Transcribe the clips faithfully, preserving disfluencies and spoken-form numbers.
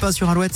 pas sur Alouette.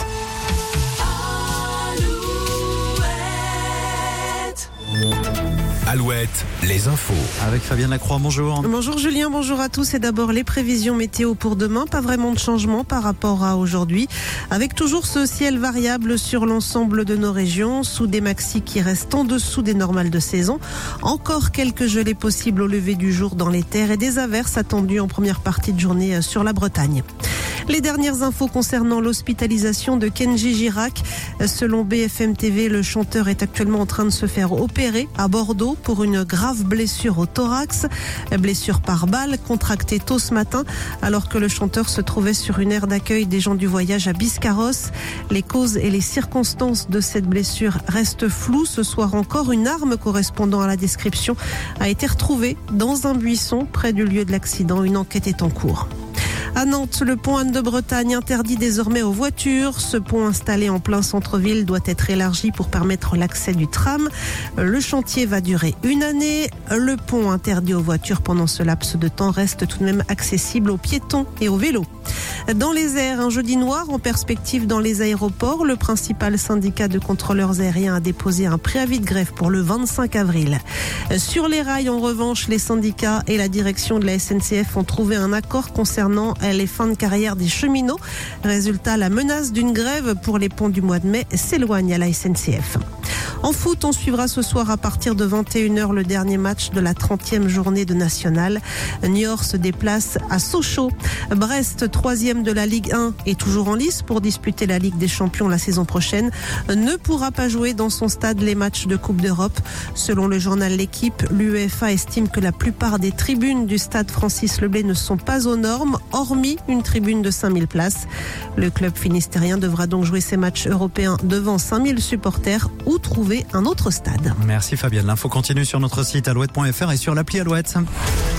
Alouette, les infos. Avec Fabienne Lacroix, bonjour. Bonjour Julien, bonjour à tous. Et d'abord les prévisions météo pour demain. Pas vraiment de changement par rapport à aujourd'hui. Avec toujours ce ciel variable sur l'ensemble de nos régions, sous des maxis qui restent en dessous des normales de saison. Encore quelques gelées possibles au lever du jour dans les terres et des averses attendues en première partie de journée sur la Bretagne. Les dernières infos concernant l'hospitalisation de Kenji Girac. Selon B F M T V, le chanteur est actuellement en train de se faire opérer à Bordeaux pour une grave blessure au thorax. Blessure par balle contractée tôt ce matin alors que le chanteur se trouvait sur une aire d'accueil des gens du voyage à Biscarrosse. Les causes et les circonstances de cette blessure restent floues. Ce soir encore, une arme correspondant à la description a été retrouvée dans un buisson près du lieu de l'accident. Une enquête est en cours. À Nantes, le pont Anne de Bretagne interdit désormais aux voitures. Ce pont installé en plein centre-ville doit être élargi pour permettre l'accès du tram. Le chantier va durer une année. Le pont interdit aux voitures pendant ce laps de temps reste tout de même accessible aux piétons et aux vélos. Dans les airs, un jeudi noir en perspective dans les aéroports. Le principal syndicat de contrôleurs aériens a déposé un préavis de grève pour le vingt-cinq avril. Sur les rails, en revanche, les syndicats et la direction de la S N C F ont trouvé un accord concernant les fins de carrière des cheminots. Résultat, la menace d'une grève pour les ponts du mois de mai s'éloigne à la S N C F. En foot, on suivra ce soir à partir de vingt et une heures le dernier match de la trentième journée de National. Niort se déplace à Sochaux. Brest, troisième de la Ligue un, est toujours en lice pour disputer la Ligue des Champions la saison prochaine. Ne pourra pas jouer dans son stade les matchs de Coupe d'Europe. Selon le journal L'Équipe, l'UEFA estime que la plupart des tribunes du stade Francis Leblay ne sont pas aux normes, hormis une tribune de cinq mille places. Le club finistérien devra donc jouer ses matchs européens devant cinq mille supporters ou trouver un autre stade. Merci Fabienne. L'info continue sur notre site alouette point f r et sur l'appli Alouette.